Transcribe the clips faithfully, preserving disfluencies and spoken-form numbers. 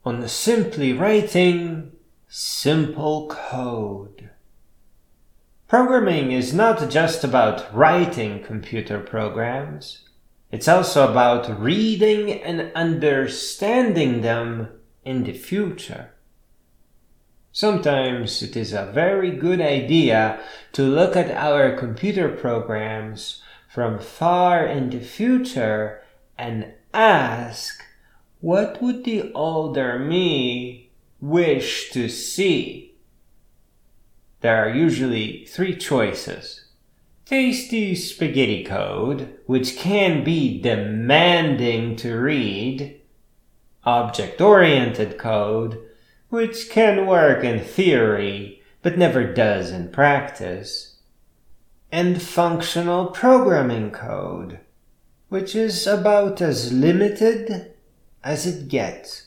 on simply writing simple code. Programming is not just about writing computer programs. It's also about reading and understanding them in the future. Sometimes it is a very good idea to look at our computer programs from far in the future and ask, what would the older me wish to see? There are usually three choices. Tasty spaghetti code, which can be demanding to read. Object-oriented code, which can work in theory, but never does in practice. And functional programming code, which is about as limited as it gets.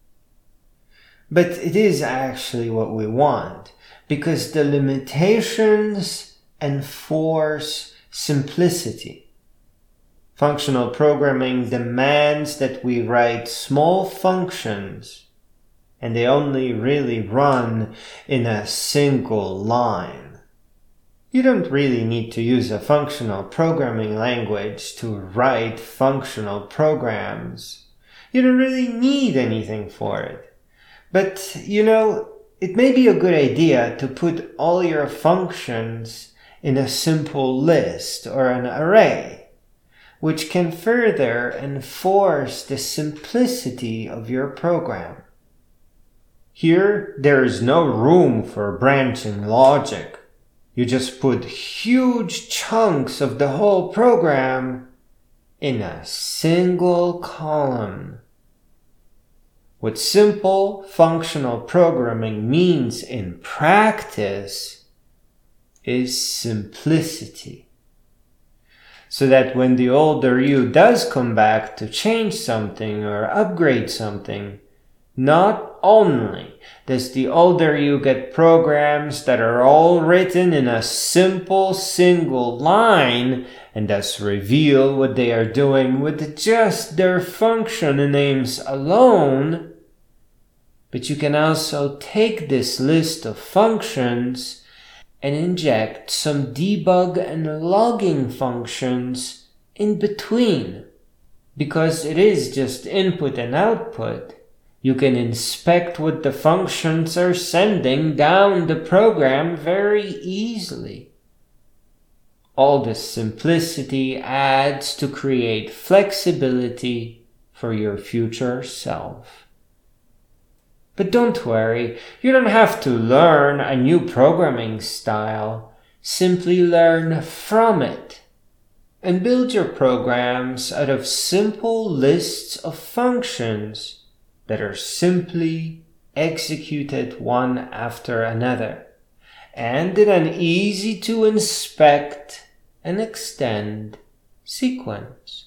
But it is actually what we want, because the limitations enforce simplicity. Functional programming demands that we write small functions, and they only really run in a single line. You don't really need to use a functional programming language to write functional programs. You don't really need anything for it. But, you know, it may be a good idea to put all your functions in a simple list or an array, which can further enforce the simplicity of your program. Here, there is no room for branching logic. You just put huge chunks of the whole program in a single column. What simple functional programming means in practice is simplicity. So that when the older you does come back to change something or upgrade something, not only does the older you get programs that are all written in a simple single line and thus reveal what they are doing with just their function names alone, but you can also take this list of functions and inject some debug and logging functions in between. Because it is just input and output, you can inspect what the functions are sending down the program very easily. All this simplicity adds to create flexibility for your future self. But don't worry, you don't have to learn a new programming style. Simply learn from it and build your programs out of simple lists of functions that are simply executed one after another, and in an easy to inspect and extend sequence.